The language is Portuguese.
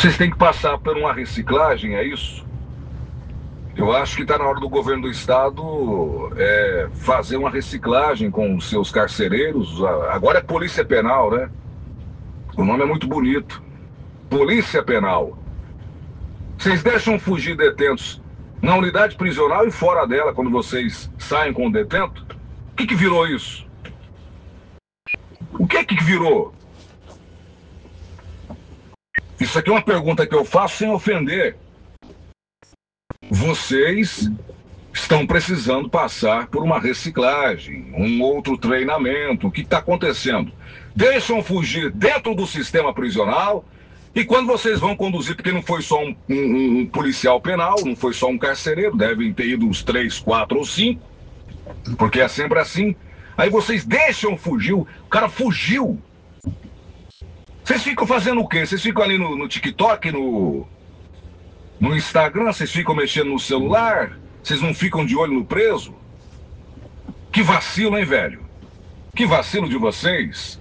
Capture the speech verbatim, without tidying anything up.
Vocês têm que passar por uma reciclagem, é isso? Eu acho que está na hora do governo do estado é, fazer uma reciclagem com os seus carcereiros. Agora é polícia penal, né? O nome é muito bonito. Polícia penal. Vocês deixam fugir detentos na unidade prisional e fora dela quando vocês saem com o detento? O que que virou isso? O que que virou? Isso aqui é uma pergunta que eu faço sem ofender. Vocês estão precisando passar por uma reciclagem, um outro treinamento. O que está acontecendo? Deixam fugir dentro do sistema prisional e quando vocês vão conduzir, porque não foi só um, um, um policial penal, não foi só um carcereiro, devem ter ido uns três, quatro ou cinco, porque é sempre assim. Aí vocês deixam fugir, o cara fugiu. Vocês ficam fazendo o quê? Vocês ficam ali no, no TikTok, no, no Instagram, vocês ficam mexendo no celular? Vocês não ficam de olho no preso? Que vacilo, hein, velho? Que vacilo de vocês.